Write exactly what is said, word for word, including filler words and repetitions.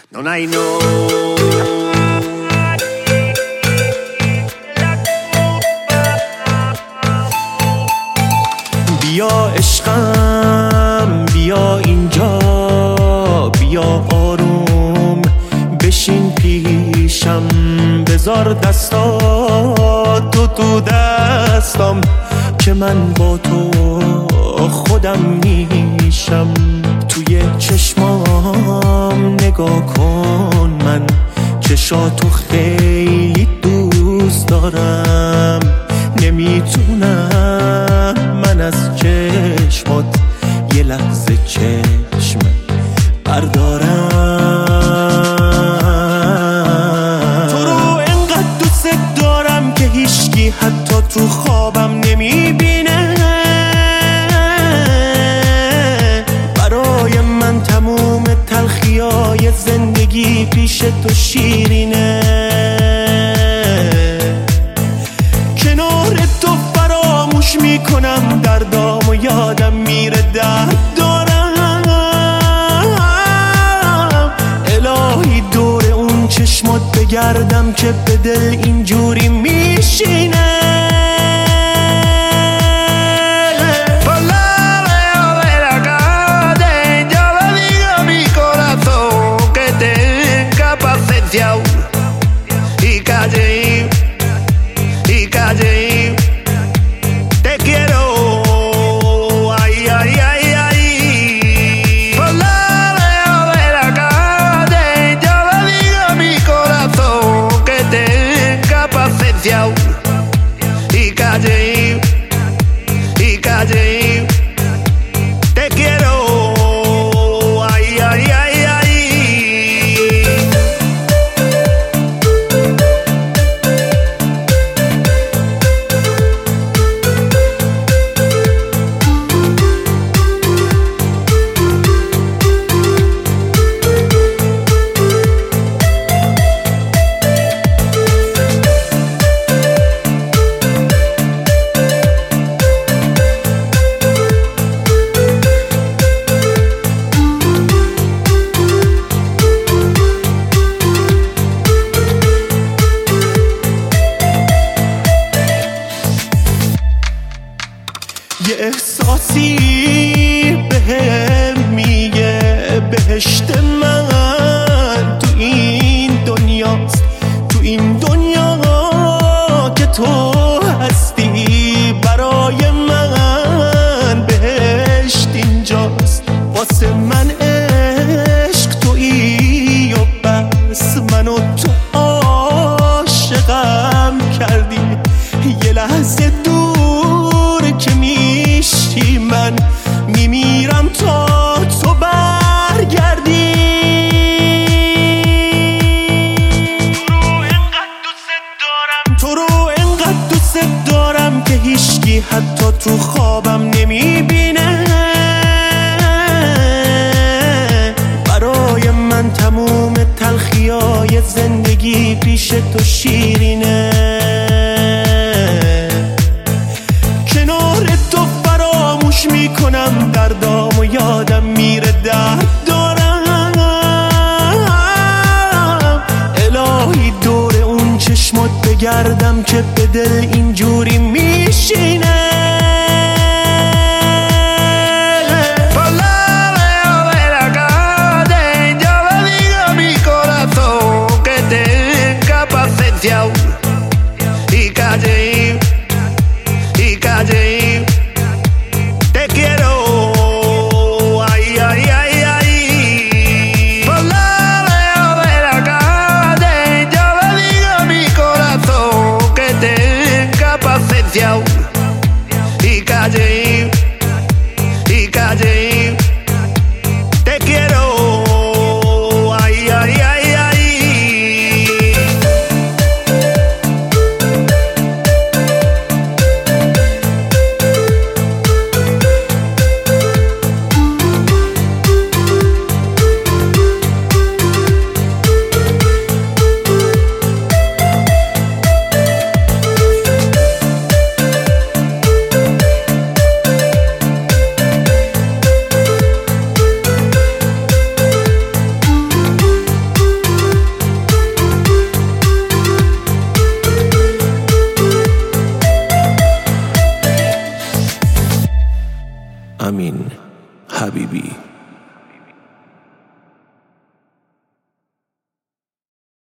Non hai no. بیا عشقم بیا اینجا، بیا آروم بشین پیشم، بذار دستاتو تو دستم که من با تو خودم میشم. توی چشمام نگاه کن، من چشاتو خیلی دوست دارم، نمیتونم من از چشمات یه لحظه چشم بردارم. تو رو انقدر دوست دارم که هیچکی حتی تو خوابم نمیبینه. برای من تموم تلخیای زندگی پیش تو شیرینه. کنار تو فراموش میکنم دردام و یادم میره درد دارم. الهی دور اون چشمات بگردم که به دل اینجوری میشینه. Y calle, y calle, te quiero, ay, ay, ay, ay. Por la veo de la calle, yo le digo a mi corazón que tenga paciencia. Y calle, y calle, te quiero, ay, ay, ay, ay. یه احساسی بهم میگه بهشت من تو این دنیاست، تو این دنیا که تو هستی. برای من بهشت اینجاست، واسه من عشق تویی و بس. منو تو عاشقم کردی، یه لحظه دور که میشی من میمیرم تا تو برگردی. تو رو انقدر دوست دارم که هیچکی حتی تو خوابم نمیبینه. برای من تموم تلخیای زندگی پیش تو شیرینه. کنار تو فراموش میکنم دردام و یادم میره درد دارم. الهی دور اون چشمات بگردم که به دل اینجوری میشینه. Y calle, y calle, te quiero, ay, ay, ay, ay. Por la veo de la calle, yo le digo a mi corazón que tenga paciencia. امین حبیبی.